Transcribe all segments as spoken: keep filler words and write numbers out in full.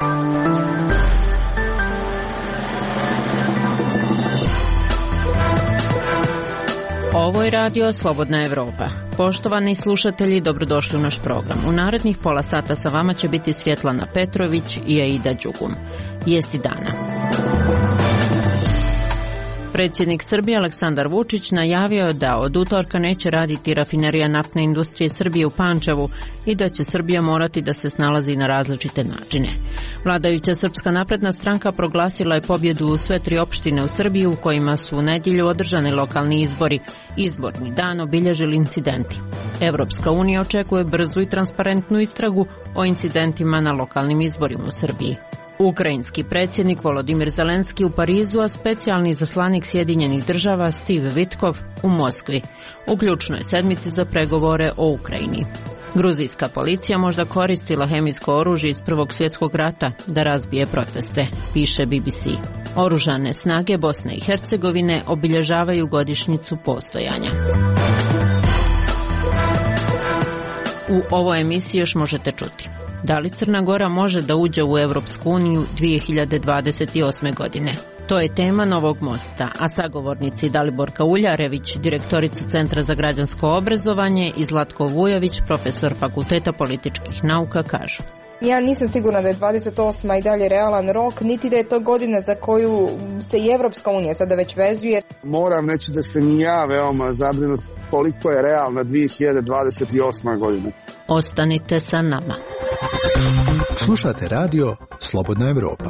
Ovo je radio Slobodna Evropa. Poštovani slušatelji, dobrodošli u naš program. U narednih pola sata sa vama će biti Svjetlana Petrović i Aida Đugum. Vijesti dana. Predsjednik Srbije Aleksandar Vučić najavio je da od utorka neće raditi rafinerija naftne industrije Srbije u Pančevu i da će Srbija morati da se snalazi na različite načine. Vladajuća Srpska napredna stranka proglasila je pobjedu u sve tri opštine u Srbiji u kojima su u nedjelju održani lokalni izbori. Izborni dan obilježili incidenti. Evropska unija očekuje brzu i transparentnu istragu o incidentima na lokalnim izborima u Srbiji. Ukrajinski predsjednik Volodimir Zelenski u Parizu, a specijalni izaslanik Sjedinjenih država Steve Witkoff u Moskvi, u ključnoj sedmici za pregovore o Ukrajini. Gruzijska policija možda koristila hemijsko oružje iz Prvog svjetskog rata da razbije proteste, piše B B C. Oružane snage Bosne i Hercegovine obilježavaju godišnjicu postojanja. U ovoj emisiji još možete čuti: da li Crna Gora može da uđe u Evropsku uniju dvije hiljade dvadeset osme. godine? To je tema Novog mosta, a sagovornici Daliborka Uljarević, direktorica Centra za građansko obrazovanje, i Zlatko Vujović, profesor Fakulteta političkih nauka, kažu: ja nisam sigurna da je dvadeset osma i dalje realan rok, niti da je to godina za koju se i Evropska unija sada već vezuje. Moram reći da sam i ja veoma zabrinut koliko je realna dvije hiljade dvadeset osma. godina. Ostanite sa nama. Slušate radio Slobodna Evropa.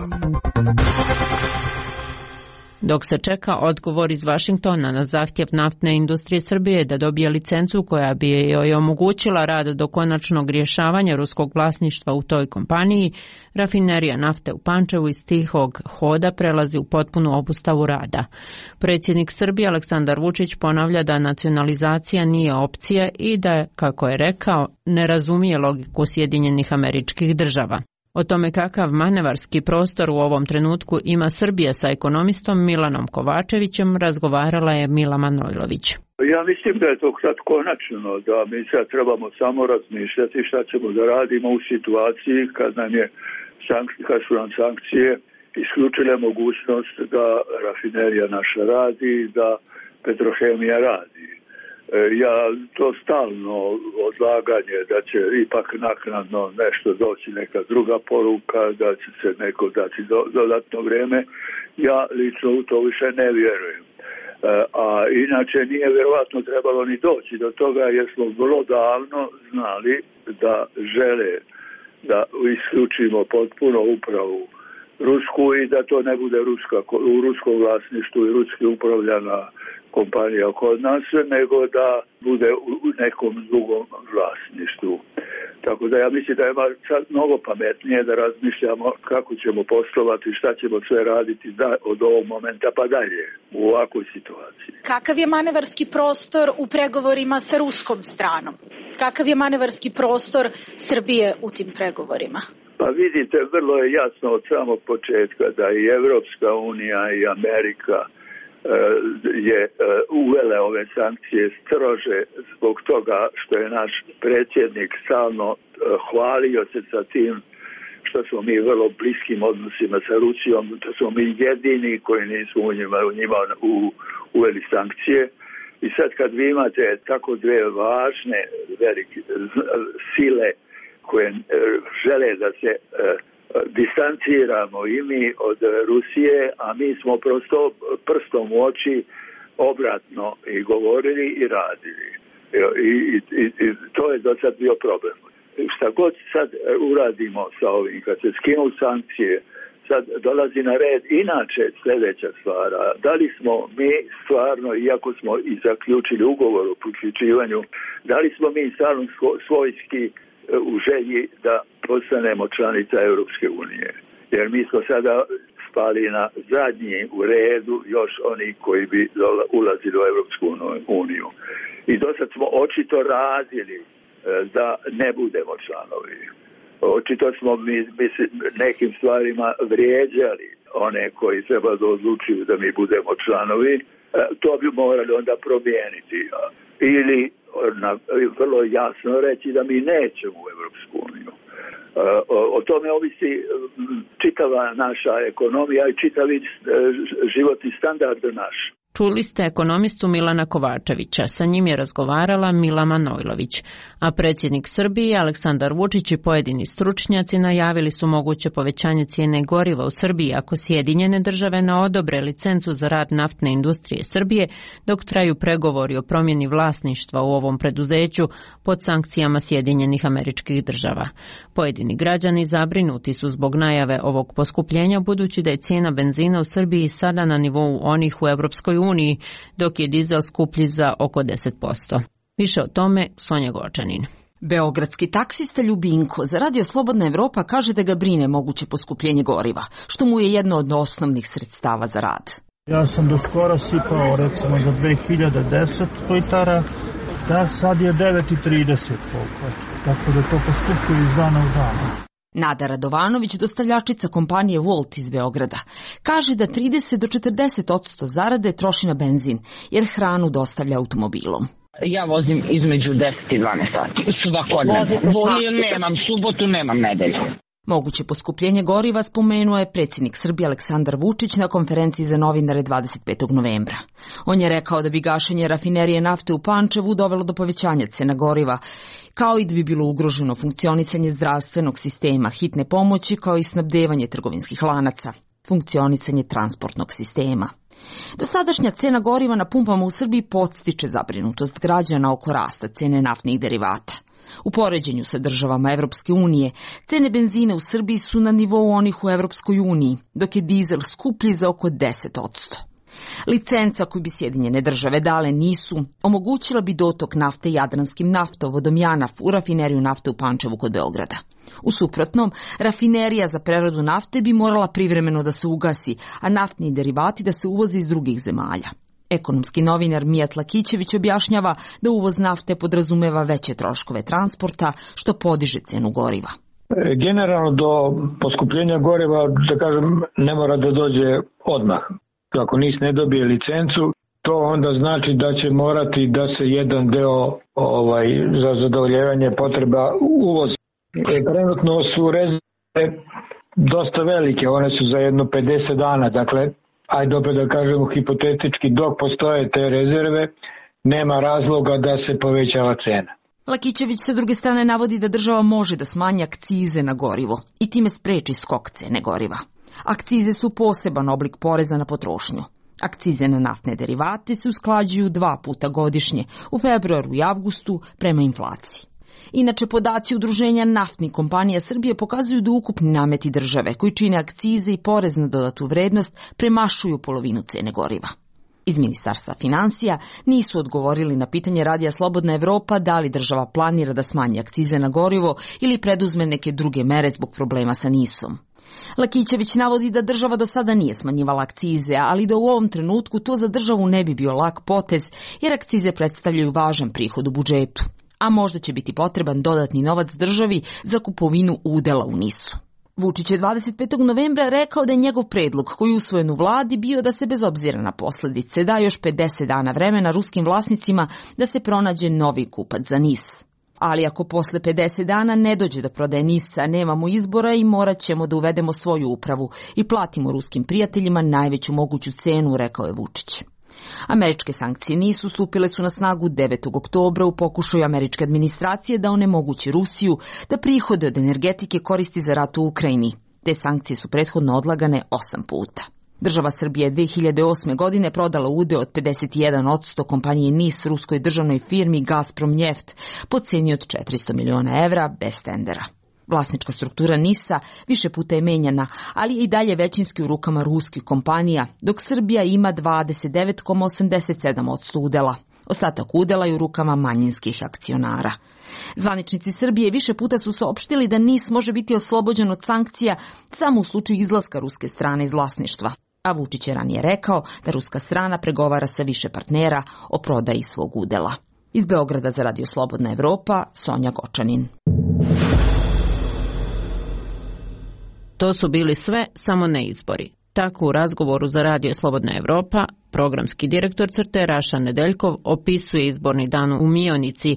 Dok se čeka odgovor iz Vašingtona na zahtjev naftne industrije Srbije da dobije licencu koja bi joj omogućila rad do konačnog rješavanja ruskog vlasništva u toj kompaniji, rafinerija nafte u Pančevu iz tihog hoda prelazi u potpunu obustavu rada. Predsjednik Srbije Aleksandar Vučić ponavlja da nacionalizacija nije opcija i da, kako je rekao, ne razumije logiku Sjedinjenih Američkih Država. O tome kakav manevarski prostor u ovom trenutku ima Srbija sa ekonomistom Milanom Kovačevićem razgovarala je Mila Manojlović. Ja mislim da je to kratkonačno, da mi sad trebamo samo razmišljati šta ćemo da radimo u situaciji kad nam je sankcije, kad su nam sankcije isključile mogućnost da rafinerija naša radi, da Petrohemija radi. Ja to stalno odlaganje da će ipak naknadno nešto doći, neka druga poruka, da će se neko dati do, dodatno vrijeme, ja lično u to više ne vjerujem. A inače nije vjerovatno trebalo ni doći do toga jer smo vrlo davno znali da žele da isključimo potpuno upravu rusku i da to ne bude ruska, u ruskom vlasništvu i ruski upravljana kompanija kod nas, nego da bude u nekom drugom vlasništvu. Tako da ja mislim da je sad mnogo pametnije da razmišljamo kako ćemo poslovati, šta ćemo sve raditi da, od ovog momenta pa dalje u ovakvoj situaciji. Kakav je manevarski prostor u pregovorima sa ruskom stranom? Kakav je manevarski prostor Srbije u tim pregovorima? Pa vidite, vrlo je jasno od samog početka da i Evropska unija i Amerika je uvele ove sankcije strože zbog toga što je naš predsjednik stalno hvalio se sa tim što smo mi vrlo bliskim odnosima sa Rusijom, da smo mi jedini koji nisu u njima, u njima u, uveli sankcije. I sad kad vi imate tako dve važne velike sile koje žele da se distanciramo i mi od Rusije, a mi smo prosto prstom u oči obratno i govorili i radili. I, i, i, i to je do sad bio problem. Šta god sad uradimo sa ovim, kad se skinu sankcije, sad dolazi na red inače sljedeća stvar. Da li smo mi stvarno, iako smo i zaključili ugovor o priključivanju, da li smo mi stvarno svojski u želji da postanemo članica Europske unije. Jer mi smo sada spali na zadnji u redu još oni koji bi ulazili u Europsku uniju. I do sad smo očito radili da ne budemo članovi. Očito smo mi, mi nekim stvarima vrijeđali one koji treba da odlučuju da mi budemo članovi. To bi morali onda promijeniti. Ili na, vrlo jasno reći da mi nećemo u Europsku uniju. O tome ovisi čitava naša ekonomija i čitavi životni standard naš. Čuli ste ekonomistu Milana Kovačevića, sa njim je razgovarala Mila Manojlović, a predsjednik Srbije Aleksandar Vučić i pojedini stručnjaci najavili su moguće povećanje cijene goriva u Srbiji ako Sjedinjene države ne odobre licencu za rad naftne industrije Srbije dok traju pregovori o promjeni vlasništva u ovom preduzeću pod sankcijama Sjedinjenih Američkih Država. Pojedini građani zabrinuti su zbog najave ovog poskupljenja budući da je cijena benzina u Srbiji sada na nivou onih u Europskoj uniji, dok je dizel skuplji za oko deset posto. Više o tome Sonja Gočanin. Beogradski taksista Ljubinko za Radio Slobodna Evropa kaže da ga brine moguće poskupljenje goriva, što mu je jedno od osnovnih sredstava za rad. Ja sam do skoro sipao recimo za dve hiljade deset litara, da sad je devet trideset koliko, tako da to poskupuje iz dana u dana. Nada Radovanović, dostavljačica kompanije Volt iz Beograda, kaže da trideset do četrdeset posto zarade troši na benzin, jer hranu dostavlja automobilom. Ja vozim između deset i dvanaest sati. Svakodnevno. Volim, nemam subotu, nemam nedelju. Moguće poskupljenje goriva spomenuo je predsjednik Srbije Aleksandar Vučić na konferenciji za novinare dvadeset petog novembra. On je rekao da bi gašenje rafinerije nafte u Pančevu dovelo do povećanja cena goriva, kao i da bi bilo ugroženo funkcionisanje zdravstvenog sistema hitne pomoći, kao i snabdevanje trgovinskih lanaca, funkcionisanje transportnog sistema. Dosadašnja cena goriva na pumpama u Srbiji podstiče zabrinutost građana oko rasta cene naftnih derivata. U poređenju sa državama Evropske unije, cene benzina u Srbiji su na nivou onih u Evropskoj uniji, dok je dizel skuplji za oko deset posto. Licenca koju bi Sjedinjene države dale nisu, omogućila bi dotok nafte jadranskim naftovodom Janaf u rafineriju nafte u Pančevu kod Beograda. U suprotnom, rafinerija za preradu nafte bi morala privremeno da se ugasi, a naftni derivati da se uvoze iz drugih zemalja. Ekonomski novinar Mijat Lakićević objašnjava da uvoz nafte podrazumeva veće troškove transporta, što podiže cenu goriva. Generalno do poskupljenja goriva, da kažem, ne mora da dođe odmah. Ako NIS ne dobije licencu, to onda znači da će morati da se jedan deo ovaj, za zadovoljevanje potreba uvozi. E, trenutno su rezerve dosta velike, one su za jedno pedeset dana, dakle, ajde opet da kažemo hipotetički, dok postoje te rezerve, nema razloga da se povećava cena. Lakićević sa druge strane navodi da država može da smanji akcize na gorivo i time spreči skok cene goriva. Akcize su poseban oblik poreza na potrošnju. Akcize na naftne derivate se usklađuju dva puta godišnje, u februaru i avgustu, prema inflaciji. Inače, podaci Udruženja naftnih kompanija Srbije pokazuju da ukupni nameti države, koji čine akcize i porez na dodatu vrednost, premašuju polovinu cene goriva. Iz Ministarstva finansija nisu odgovorili na pitanje Radija Slobodna Evropa da li država planira da smanji akcize na gorivo ili preduzme neke druge mere zbog problema sa nisom. Lakićević navodi da država do sada nije smanjivala akcize, ali da u ovom trenutku to za državu ne bi bio lak potez, jer akcize predstavljaju važan prihod u budžetu, a možda će biti potreban dodatni novac državi za kupovinu udela u nisu. Vučić je dvadeset petog novembra rekao da je njegov predlog koji je usvojen u vladi bio da se bez obzira na posljedice da još pedeset dana vremena ruskim vlasnicima da se pronađe novi kupac za NIS. Ali ako posle pedeset dana ne dođe do prodaje NIS-a, nemamo izbora i morat ćemo da uvedemo svoju upravu i platimo ruskim prijateljima najveću moguću cenu, rekao je Vučić. Američke sankcije NIS-u stupile su na snagu devetog oktobra u pokušaju američke administracije da onemogući Rusiju da prihode od energetike koristi za rat u Ukrajini. Te sankcije su prethodno odlagane osam puta. Država Srbije je dve hiljade osme. godine prodala udeo od pedeset jedan posto kompanije NIS ruskoj državnoj firmi Gazprom Njeft po ceni od četiristo miliona evra bez tendera. Vlasnička struktura NIS-a više puta je menjana, ali je i dalje većinski u rukama ruskih kompanija, dok Srbija ima dvadeset devet zarez osamdeset sedam posto udela. Ostatak udela je u rukama manjinskih akcionara. Zvaničnici Srbije više puta su saopštili da NIS može biti oslobođen od sankcija samo u slučaju izlaska ruske strane iz vlasništva. A Vučić je ranije rekao da ruska strana pregovara sa više partnera o prodaji svog udela. Iz Beograda za Radio Slobodna Evropa, Sonja Gočanin. To su bili sve, samo ne izbori. Tako u razgovoru za Radio Slobodna Evropa, programski direktor C R T-e Raša Nedeljkov opisuje izborni dan u Mionici,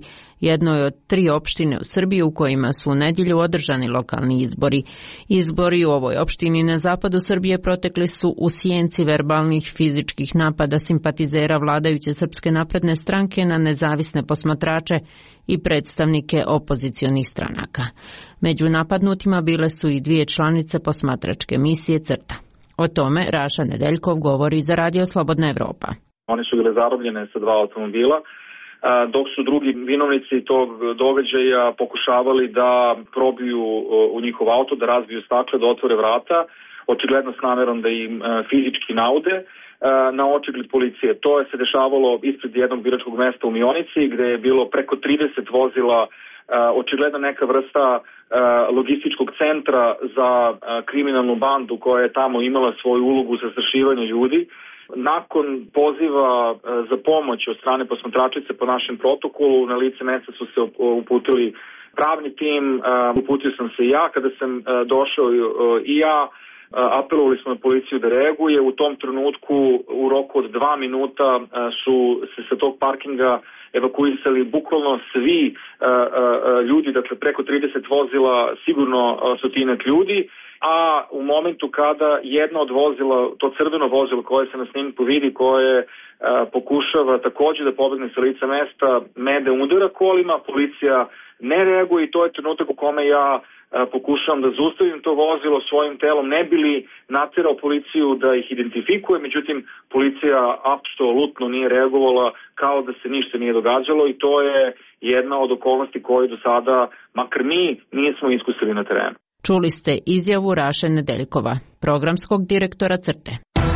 jednoj od tri opštine u Srbiji u kojima su u nedjelju održani lokalni izbori. Izbori u ovoj opštini na zapadu Srbije protekli su u sjenci verbalnih fizičkih napada simpatizera vladajuće Srpske napredne stranke na nezavisne posmatrače i predstavnike opozicionih stranaka. Među napadnutima bile su i dvije članice posmatračke misije CRTA. O tome Raša Nedeljkov govori za Radio Slobodna Evropa. One su bile zarobljene sa dva automobila, dok su drugi vinovnici tog događaja pokušavali da probiju u njihov auto, da razbiju stakle, da otvore vrata, očigledno s namerom da im fizički naude na očigled policije. To je se dešavalo ispred jednog biračkog mesta u Mionici, gde je bilo preko trideset vozila, očigledno neka vrsta logističkog centra za kriminalnu bandu koja je tamo imala svoju ulogu za zastrašivanje ljudi. Nakon poziva za pomoć od strane posmatračice po našem protokolu, na lice mesta su se uputili pravni tim, uputio sam se i ja. Kada sam došao i ja, apelovali smo na policiju da reaguje. U tom trenutku, u roku od dva minuta, su se sa tog parkinga evakuisali bukvalno svi ljudi, dakle preko trideset vozila, sigurno stotinak ljudi. A u momentu kada jedno od vozila, to crveno vozilo koje se na snimku vidi, koje e, pokušava također da pobegne sa lica mesta, mede udara kolima, policija ne reaguje i to je trenutak u kome ja e, pokušavam da zaustavim to vozilo svojim telom, ne bi li naterao policiju da ih identifikuje, međutim policija apsolutno nije reagovala, kao da se ništa nije događalo i to je jedna od okolnosti koje do sada, makar mi, nismo iskusili na terenu. Čuli ste izjavu Raše Nedeljkova, programskog direktora CRTE.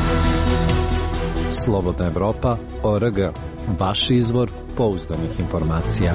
Slobodna Evropa, O R G, vaš izvor pouzdanih informacija.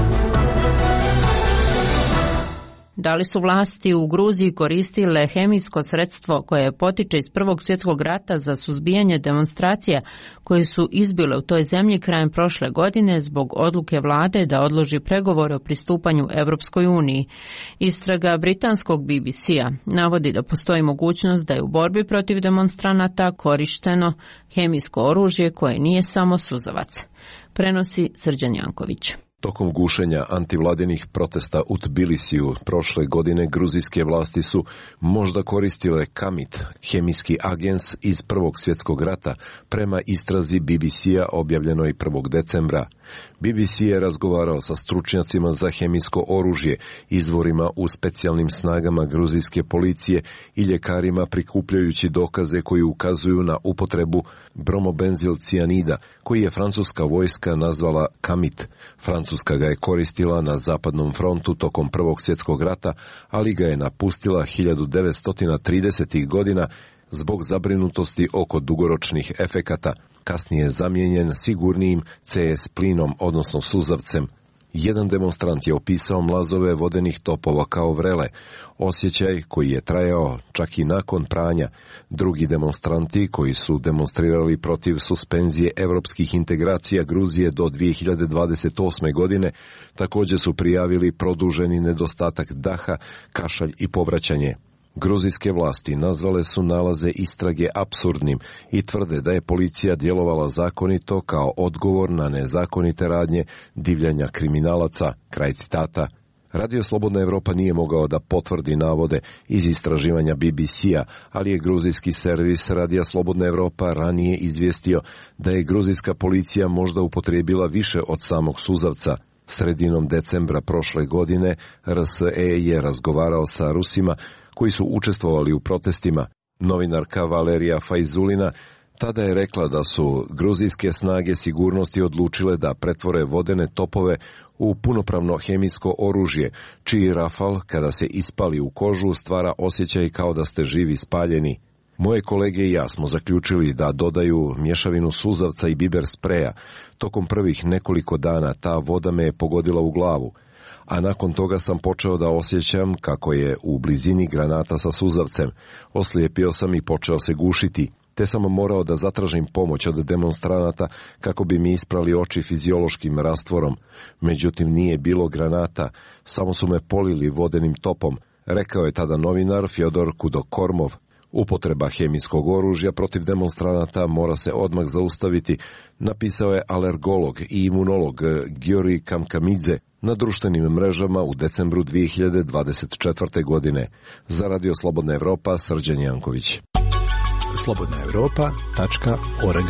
Da li su vlasti u Gruziji koristile hemijsko sredstvo koje potiče iz Prvog svjetskog rata za suzbijanje demonstracija koje su izbile u toj zemlji krajem prošle godine zbog odluke vlade da odloži pregovore o pristupanju Evropskoj uniji? Istraga britanskog B B C-a navodi da postoji mogućnost da je u borbi protiv demonstranata korišteno hemijsko oružje koje nije samo suzavac. Prenosi Srđan Janković. Tokom gušenja antivladinih protesta u Tbilisiju prošle godine gruzijske vlasti su možda koristile kamit, hemijski agens iz Prvog svjetskog rata, prema istrazi B B C-a objavljenoj prvog decembra. B B C je razgovarao sa stručnjacima za hemijsko oružje, izvorima u specijalnim snagama gruzijske policije i ljekarima prikupljajući dokaze koji ukazuju na upotrebu bromobenzil cijanida, koji je francuska vojska nazvala kamit. Francuska ga je koristila na zapadnom frontu tokom Prvog svjetskog rata, ali ga je napustila hiljadu devetsto tridesetih godina zbog zabrinutosti oko dugoročnih efekata, kasnije zamijenjen sigurnijim C S plinom, odnosno suzavcem. Jedan demonstrant je opisao mlazove vodenih topova kao vrele, osjećaj koji je trajao čak i nakon pranja. Drugi demonstranti koji su demonstrirali protiv suspenzije evropskih integracija Gruzije do dvije hiljade dvadeset osme. godine također su prijavili produženi nedostatak daha, kašalj i povraćanje. Gruzijske vlasti nazvale su nalaze istrage apsurdnim i tvrde da je policija djelovala zakonito kao odgovor na nezakonite radnje divljanja kriminalaca. Kraj citata. Radio Slobodna Evropa nije mogao da potvrdi navode iz istraživanja B B C-a, ali je gruzijski servis Radija Slobodna Evropa ranije izvijestio da je gruzijska policija možda upotrijebila više od samog suzavca. Sredinom decembra prošle godine R S E je razgovarao sa Rusima koji su učestvovali u protestima. Novinarka Valerija Fajzulina tada je rekla da su gruzijske snage sigurnosti odlučile da pretvore vodene topove u punopravno hemijsko oružje, čiji rafal, kada se ispali u kožu, stvara osjećaj kao da ste živi spaljeni. Moje kolege i ja smo zaključili da dodaju mješavinu suzavca i biber spreja. Tokom prvih nekoliko dana ta voda me je pogodila u glavu, a nakon toga sam počeo da osjećam kako je u blizini granata sa suzavcem. Oslijepio sam i počeo se gušiti, te sam morao da zatražim pomoć od demonstranata kako bi mi isprali oči fiziološkim rastvorom. Međutim, nije bilo granata, samo su me polili vodenim topom, rekao je tada novinar Fjodor Kudokormov. Upotreba hemijskog oružja protiv demonstranata mora se odmah zaustaviti, napisao je alergolog i imunolog Giori Kamkamidze. na društvenim mrežama u decembru dvije hiljade dvadeset četvrte. godine. Za Radio Slobodna Evropa, Srđan Janković. slobodna evropa tačka org.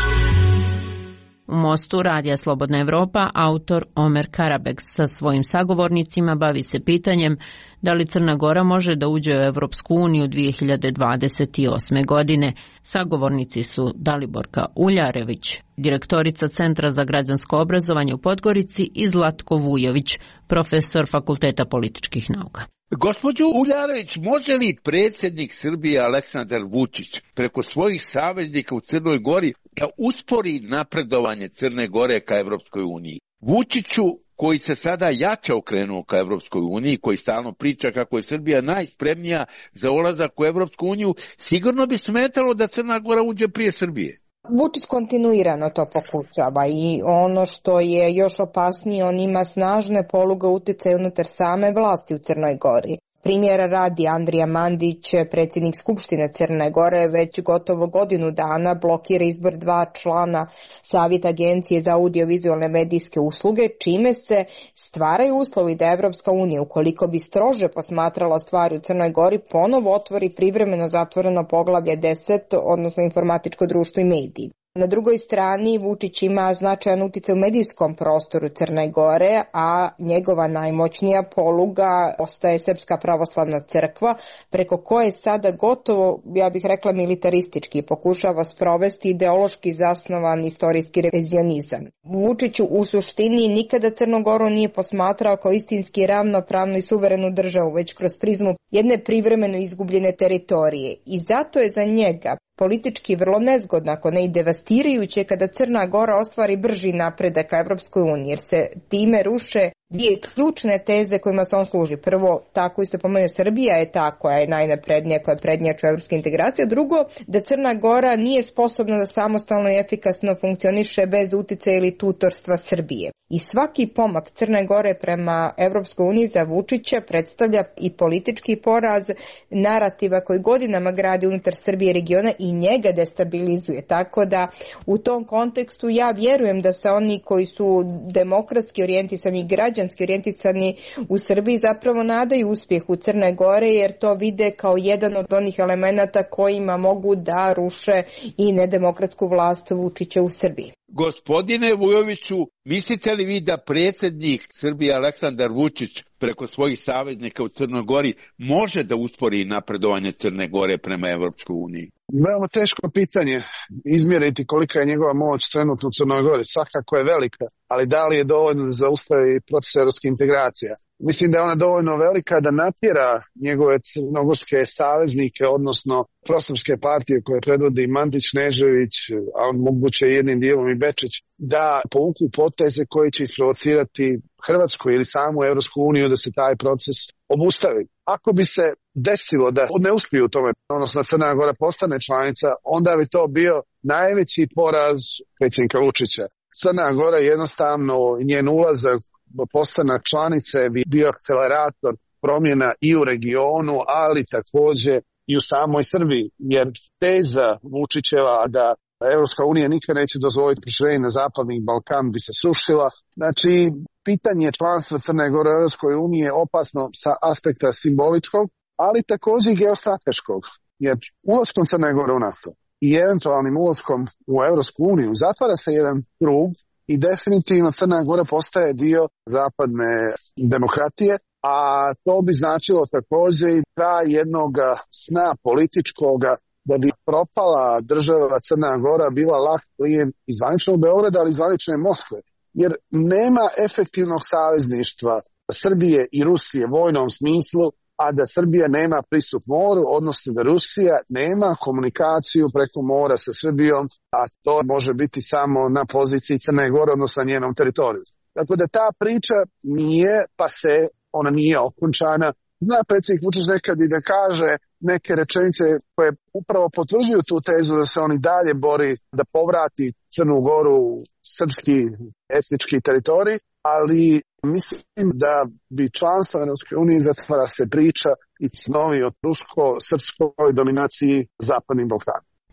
U Mostu Radija Slobodna Evropa autor Omer Karabek sa svojim sagovornicima bavi se pitanjem da li Crna Gora može da uđe u Evropsku uniju dvije hiljade dvadeset osme. godine. Sagovornici su Daliborka Uljarević, direktorica Centra za građansko obrazovanje u Podgorici, i Zlatko Vujović, profesor Fakulteta političkih nauka. Gospođo Uljarević, može li predsjednik Srbije Aleksandar Vučić preko svojih saveznika u Crnoj Gori da uspori napredovanje Crne Gore ka Evropskoj uniji? Vučiću, koji se sada jače okrenuo ka Evropskoj uniji, koji stalno priča kako je Srbija najspremnija za ulazak u Evropsku uniju, sigurno bi smetalo da Crna Gora uđe prije Srbije. Vučić kontinuirano to pokušava i ono što je još opasnije, on ima snažne poluge uticaja unutar same vlasti u Crnoj Gori. Primjera radi, Andrija Mandić, predsjednik Skupštine Crne Gore, već gotovo godinu dana blokira izbor dva člana Savjeta Agencije za audiovizualne medijske usluge, čime se stvaraju uslovi da Evropska unija, ukoliko bi strože posmatrala stvari u Crnoj Gori, ponovo otvori privremeno zatvoreno poglavlje deset, odnosno informatičko društvo i mediji. Na drugoj strani Vučić ima značajan uticaj u medijskom prostoru Crne Gore, a njegova najmoćnija poluga ostaje Srpska pravoslavna crkva, preko koje sada gotovo, ja bih rekla, militaristički pokušava sprovesti ideološki zasnovan istorijski revizionizam. Vučić u suštini nikada Crnu Goru nije posmatrao kao istinski ravnopravnu i suverenu državu, već kroz prizmu jedne privremeno izgubljene teritorije. I zato je za njega politički vrlo nezgodno, ako ne i devastirajuće, kada Crna Gora ostvari brži napredak ka Evropskoj uniji, jer se time ruše dvije ključne teze kojima se on služi. Prvo, tako isto pomene, Srbija je ta koja je najnaprednija, koja je prednjača u evropske integracije. Drugo, da Crna Gora nije sposobna da samostalno i efikasno funkcioniše bez uticaja ili tutorstva Srbije. I svaki pomak Crne Gore prema Evropskoj uniji za Vučića predstavlja i politički poraz narativa koji godinama gradi unutar Srbije regiona i njega destabilizuje. Tako da u tom kontekstu ja vjerujem da se oni koji su demokratski orijentisani i građanski orijentisani u Srbiji zapravo nadaju uspjehu u Crne Gore, jer to vide kao jedan od onih elemenata kojima mogu da ruše i nedemokratsku vlast Vučića u Srbiji. Gospodine Vujoviću, mislite li vi da predsjednik Srbije Aleksandar Vučić preko svojih saveznika u Crnoj Gori može da uspori napredovanje Crne Gore prema Evropskoj uniji? Veoma teško pitanje izmjeriti kolika je njegova moć trenutno u Crnoj Gori. Svakako je velika, ali da li je dovoljno da zaustavi proces evropskih integracija? Mislim da je ona dovoljno velika da natjera njegove crnogorske saveznike, odnosno prosrpske partije koje predvodi Mandić, Knežević, a on moguće jednim dijelom i Bečić, da povuku poteze koji će isprovocirati Hrvatsku ili samu Evropsku uniju da se taj proces obustavi. Ako bi se desilo da ne uspiju u tome, odnosno Crna Gora postane članica, onda bi to bio najveći poraz predsjednika Vučića. Crna Gora jednostavno, njen ulazak, postanak članice bi bio akcelerator promjena i u regionu, ali također i u samoj Srbiji, jer teza Vučićeva da Evropska unija nikad neće dozvoliti proširenje na zapadni Balkan bi se srušila. Znači, pitanje članstva Crne Gore u Evropskoj uniji je opasno sa aspekta simboličkog, ali također i geostrateškog, jer ulaskom Crne Gore u NATO i eventualnim ulaskom u Evropsku uniju zatvara se jedan krug i definitivno Crna Gora postaje dio zapadne demokratije, a to bi značilo također i kraj jednog sna političkoga da bi propala država Crna Gora bila lak plijen iz zvaničnog Beograda, ali iz zvanične Moskve. Jer nema efektivnog savezništva Srbije i Rusije u vojnom smislu, a da Srbija nema pristup moru, odnosno da Rusija nema komunikaciju preko mora sa Srbijom, a to može biti samo na poziciji Crne Gore, odnosno na njenom teritoriju. Tako da ta priča nije pase, ona nije okončana. Zna predsjednik Vučić nekad i da kaže neke rečenice koje upravo potvrđuju tu tezu da se on i dalje bori da povrati Crnu Goru u srpski etnički teritorij, ali mislim da bi članstvo Evropske unije zatvara se priča i snovi od rusko-srpskoj dominaciji Zapadnim Balkanom.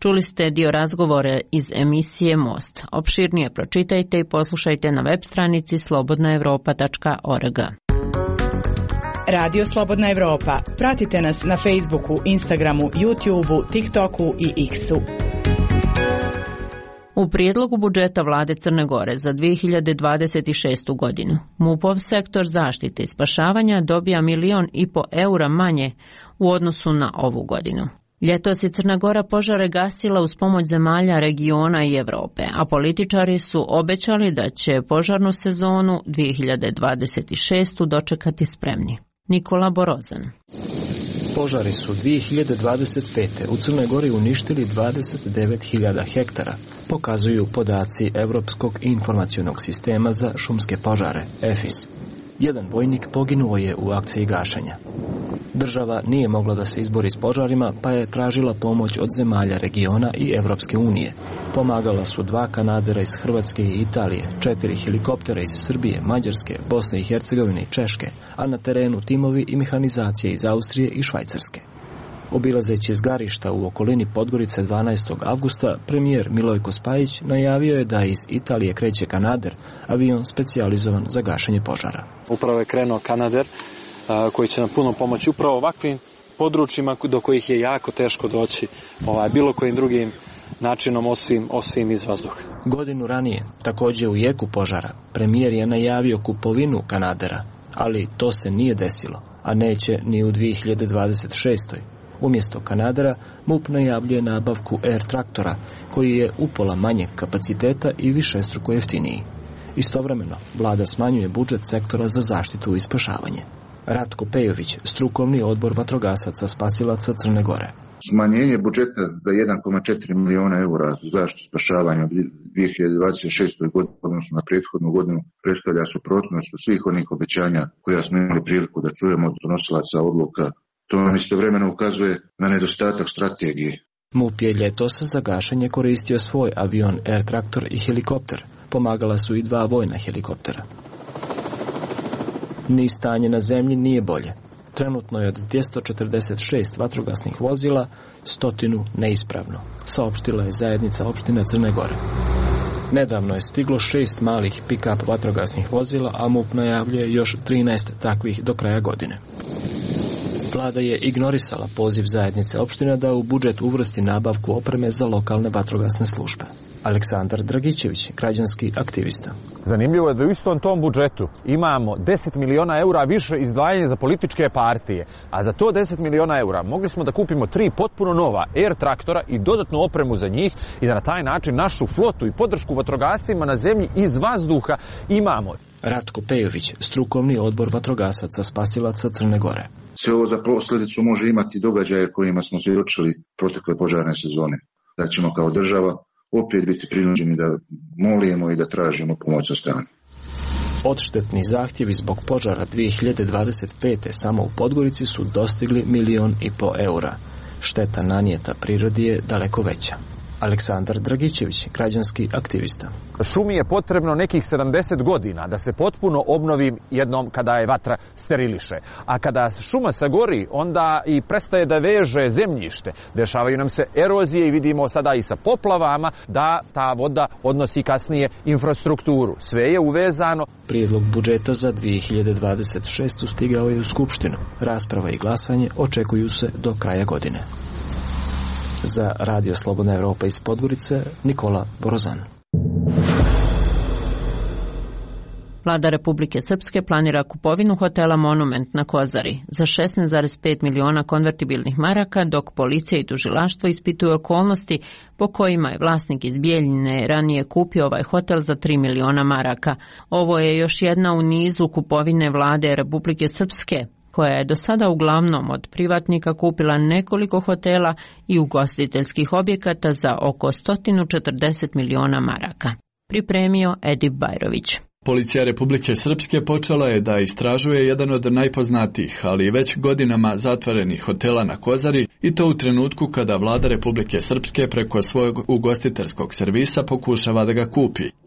Čuli ste dio razgovora iz emisije Most. Opširnije pročitajte i poslušajte na web stranici slobodna europa tačka org. Radio Slobodna Evropa. Pratite nas na Facebooku, Instagramu, YouTubeu, TikToku i X-u. U prijedlogu budžeta vlade Crne Gore za dvije hiljade dvadeset šestu godinu MUP-ov sektor zaštite i spašavanja dobija milion i po eura manje u odnosu na ovu godinu. Ljetos je Crna Gora požare gasila uz pomoć zemalja regiona i Evrope, a političari su obećali da će požarnu sezonu dvije hiljade dvadeset šestu dočekati spremni. Nikola Borozan. Požari su dvije hiljade dvadeset pete. u Crnoj Gori uništili dvadeset devet hiljada hektara, pokazuju podaci Evropskog informacionog sistema za šumske požare, E F I S. Jedan vojnik poginuo je u akciji gašenja. Država nije mogla da se izbori s požarima, pa je tražila pomoć od zemalja regiona i Evropske unije. Pomagala su dva kanadera iz Hrvatske i Italije, četiri helikoptera iz Srbije, Mađarske, Bosne i Hercegovine i Češke, a na terenu timovi i mehanizacije iz Austrije i Švajcarske. Obilazeći zgarišta u okolini Podgorice dvanaestog avgusta, premijer Milojko Spajić najavio je da iz Italije kreće kanader, avion specijalizovan za gašenje požara. Upravo je krenuo kanader koji će nam puno pomoći upravo ovakvim područjima do kojih je jako teško doći ovaj, bilo kojim drugim načinom osim, osim iz vazduha. Godinu ranije, također u jeku požara, premijer je najavio kupovinu kanadera, ali to se nije desilo, a neće ni u dvije hiljade dvadeset šestoj. Umjesto kanadera, MUP najavljuje nabavku Air traktora, koji je upola manjeg kapaciteta i višestruko jeftiniji. Istovremeno, vlada smanjuje budžet sektora za zaštitu i spašavanje. Ratko Pejović, strukovni odbor vatrogasaca spasilaca Crne Gore. Smanjenje budžeta za jedan zarez četiri miliona eura za zaštitu spašavanja u dvije hiljade dvadeset šestoj godini, odnosno na prethodnu godinu, predstavlja suprotnost svih onih obećanja koja smo imali priliku da čujemo od donosilaca odluka. To nam istovremeno ukazuje na nedostatak strategije. MUP je ljetos za gašenje koristio svoj avion Air traktor i helikopter. Pomagala su i dva vojna helikoptera. Ni stanje na zemlji nije bolje. Trenutno je od dvjesto četrdeset šest vatrogasnih vozila stotinu neispravno, saopštila je zajednica opština Crne Gore. Nedavno je stiglo šest malih pick-up vatrogasnih vozila, a MUP najavljuje još trinaest takvih do kraja godine. Vlada je ignorisala poziv zajednice opština da u budžet uvrsti nabavku opreme za lokalne vatrogasne službe. Aleksandar Dragićević, građanski aktivista. Zanimljivo je da u istom tom budžetu imamo deset miliona eura više izdvajanja za političke partije, a za to deset miliona eura mogli smo da kupimo tri potpuno nova Air traktora i dodatnu opremu za njih i da na taj način našu flotu i podršku vatrogascima na zemlji iz vazduha imamo. Ratko Pejović, strukovni odbor vatrogasaca spasilaca Crne Gore. Sve ovo za posljedicu može imati događaje kojima smo svjedočili protekle požarne sezone. Da ćemo kao država opet biti prinuđeni da molimo i da tražimo pomoć sa strane. Odštetni zahtjevi zbog požara dvije hiljade dvadeset pete. samo u Podgorici su dostigli milion i po eura. Šteta nanijeta prirodi je daleko veća. Aleksandar Dragićević, građanski aktivista. Šumi je potrebno nekih sedamdeset godina da se potpuno obnovi jednom kada je vatra steriliše. A kada šuma sagori, onda i prestaje da veže zemljište. Dešavaju nam se erozije i vidimo sada i sa poplavama da ta voda odnosi kasnije infrastrukturu. Sve je uvezano. Prijedlog budžeta za dvije hiljade dvadeset šestu. stigao je u Skupštinu. Rasprava i glasanje očekuju se do kraja godine. Za Radio Slobodna Evropa iz Podgorice, Nikola Borozan. Vlada Republike Srpske planira kupovinu hotela Monument na Kozari za šesnaest zarez pet miliona konvertibilnih maraka, dok policija i tužilaštvo ispituju okolnosti po kojima je vlasnik iz Bijeljine ranije kupio ovaj hotel za tri miliona maraka. Ovo je još jedna u nizu kupovine Vlade Republike Srpske, koja je do sada uglavnom od privatnika kupila nekoliko hotela i ugostiteljskih objekata za oko sto četrdeset miliona maraka. Pripremio Edip Bajrović. Policija Republike Srpske počela je da istražuje jedan od najpoznatijih, ali već godinama zatvorenih hotela na Kozari, i to u trenutku kada vlada Republike Srpske preko svojeg ugostiteljskog servisa pokušava da ga kupi.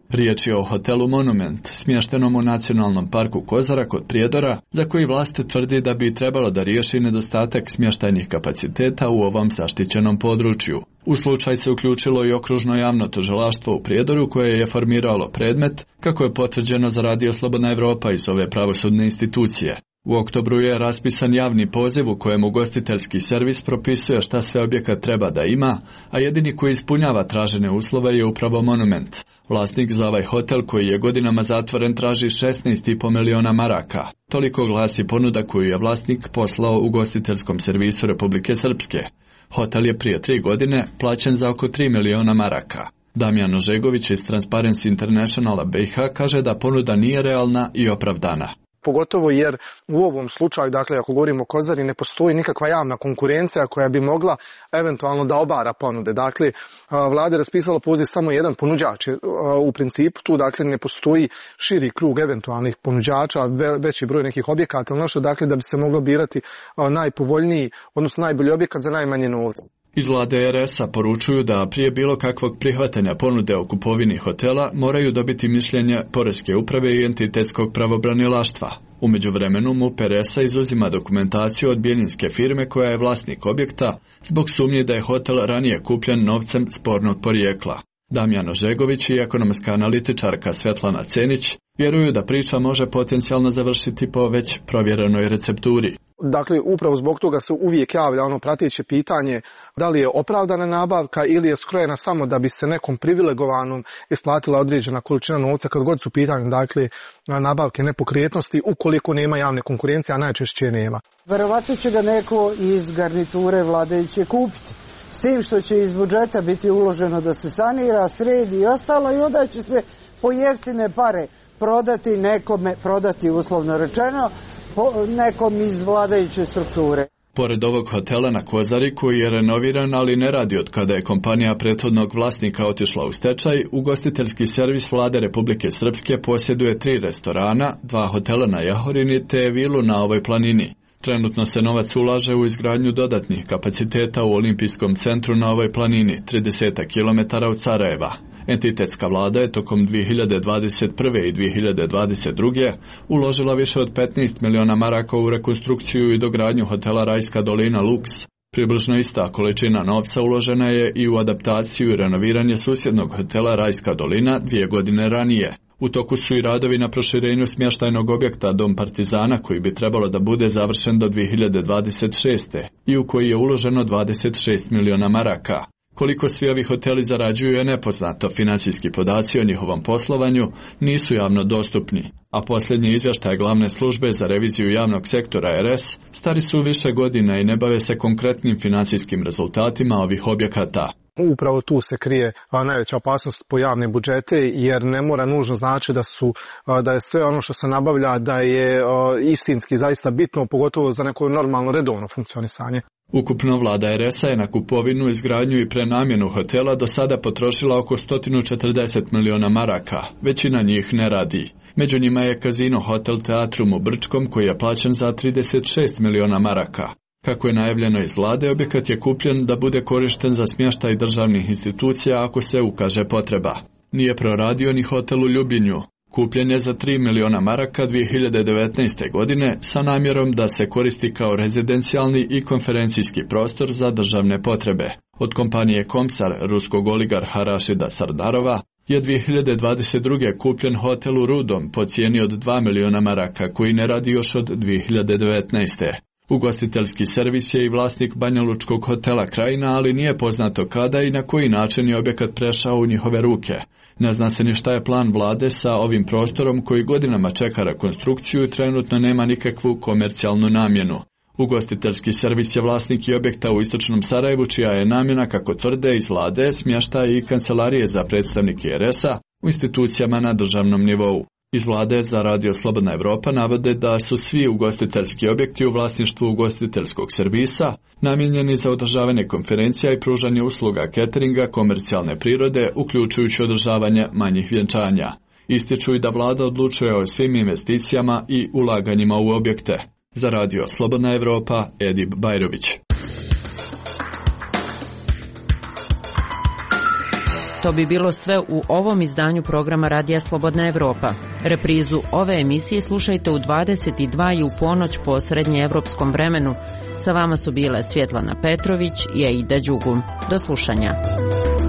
Riječ je o hotelu Monument, smještenom u Nacionalnom parku Kozara kod Prijedora, za koji vlast tvrdi da bi trebalo da riješi nedostatak smještajnih kapaciteta u ovom zaštićenom području. U slučaj se uključilo i okružno javno tužilaštvo u Prijedoru koje je formiralo predmet, kako je potvrđeno za Radio Slobodna Evropa iz ove pravosudne institucije. U oktobru je raspisan javni poziv u kojem ugostiteljski servis propisuje šta sve objekat treba da ima, a jedini koji ispunjava tražene uslove je upravo Monument. Vlasnik za ovaj hotel koji je godinama zatvoren traži šesnaest zarez pet miliona maraka. Toliko glasi ponuda koju je vlasnik poslao ugostiteljskom servisu Republike Srpske. Hotel je prije tri godine plaćen za oko tri miliona maraka. Damjan Ožegović iz Transparency Internationala B i H kaže da ponuda nije realna i opravdana. Pogotovo jer u ovom slučaju, dakle ako govorimo o Kozari, ne postoji nikakva javna konkurencija koja bi mogla eventualno da obara ponude. Dakle, vlada je raspisala poziv samo jedan ponuđač. U principu tu dakle ne postoji širi krug eventualnih ponuđača, veći broj nekih objekata, nešto dakle da bi se moglo birati najpovoljniji, odnosno najbolji objekat za najmanje novca. Iz vlade R S-a poručuju da prije bilo kakvog prihvatanja ponude o kupovini hotela moraju dobiti mišljenje Poreske uprave i entitetskog pravobranilaštva. U međuvremenu M U P R S-a izuzima dokumentaciju od bjeljinske firme koja je vlasnik objekta zbog sumnje da je hotel ranije kupljen novcem spornog porijekla. Damjan Ožegović i ekonomska analitičarka Svetlana Cenić vjeruju da priča može potencijalno završiti po već provjerenoj recepturi. Dakle, upravo zbog toga se uvijek javlja ono prateće pitanje da li je opravdana nabavka ili je skrojena samo da bi se nekom privilegovanom isplatila određena količina novca kad god su pitanje, dakle, nabavke nepokretnosti ukoliko nema javne konkurencije, a najčešće nema. Verovatno će ga neko iz garniture vladajuće kupiti. S tim što će iz budžeta biti uloženo da se sanira, sredi i ostalo i onda će se po jeftine pare prodati nekome, prodati uslovno rečeno, nekom iz vladajuće strukture. Pored ovog hotela na Kozari koji je renoviran, ali ne radi od kada je kompanija prethodnog vlasnika otišla u stečaj, ugostiteljski servis vlade Republike Srpske posjeduje tri restorana, dva hotela na Jahorini te vilu na ovoj planini. Trenutno se novac ulaže u izgradnju dodatnih kapaciteta u olimpijskom centru na ovoj planini, trideset kilometara od Sarajeva. Entitetska vlada je tokom dvije hiljade dvadeset prve i dvije hiljade dvadeset druge uložila više od petnaest miliona maraka u rekonstrukciju i dogradnju hotela Rajska dolina Lux. Približno ista količina novca uložena je i u adaptaciju i renoviranje susjednog hotela Rajska dolina dvije godine ranije. U toku su i radovi na proširenju smještajnog objekta Dom Partizana koji bi trebalo da bude završen do dvije hiljade dvadeset šeste i u koji je uloženo dvadeset šest miliona maraka. Koliko svi ovi hoteli zarađuju je nepoznato, finansijski podaci o njihovom poslovanju nisu javno dostupni, a posljednji izvještaj glavne službe za reviziju javnog sektora R S stari su više godina i ne bave se konkretnim finansijskim rezultatima ovih objekata. Upravo tu se krije a, najveća opasnost po javne budžete, jer ne mora nužno znači da su a, da je sve ono što se nabavlja da je a, istinski zaista bitno, pogotovo za neko normalno redovno funkcionisanje. Ukupno vlada R S-a je na kupovinu, izgradnju i prenamjenu hotela do sada potrošila oko sto četrdeset miliona maraka, većina njih ne radi. Među njima je Casino Hotel Teatrum u Brčkom koji je plaćen za trideset šest miliona maraka. Kako je najavljeno iz vlade, objekat je kupljen da bude korišten za smještaj državnih institucija ako se ukaže potreba. Nije proradio ni hotel u Ljubinju. Kupljen je za tri miliona maraka dvije hiljade devetnaeste. godine sa namjerom da se koristi kao rezidencijalni i konferencijski prostor za državne potrebe. Od kompanije Komsar, ruskog oligarha Rašida Sardarova, je dvije hiljade dvadeset druge. kupljen hotel u Rudom po cijeni od dva miliona maraka koji ne radi još od dvije hiljade devetnaeste. Ugostiteljski servis je i vlasnik banjalučkog hotela Krajina, ali nije poznato kada i na koji način je objekat prešao u njihove ruke. Ne zna se ni šta je plan vlade sa ovim prostorom koji godinama čeka rekonstrukciju i trenutno nema nikakvu komercijalnu namjenu. Ugostiteljski servis je vlasnik i objekta u istočnom Sarajevu, čija je namjena, kako tvrde iz vlade, smještaj i kancelarije za predstavnike R S-a u institucijama na državnom nivou. Iz vlade za Radio Slobodna Evropa navode da su svi ugostiteljski objekti u vlasništvu ugostiteljskog servisa namijenjeni za održavanje konferencija i pružanje usluga cateringa komercijalne prirode, uključujući održavanje manjih vjenčanja. Ističu i da vlada odlučuje o svim investicijama i ulaganjima u objekte. Za Radio Slobodna Evropa, Edip Bajrović. To bi bilo sve u ovom izdanju programa Radija Slobodna Evropa. Reprizu ove emisije slušajte u dvadeset dva i u ponoć po srednjeevropskom vremenu. Sa vama su bile Svjetlana Petrović i Aida Đugum. Do slušanja.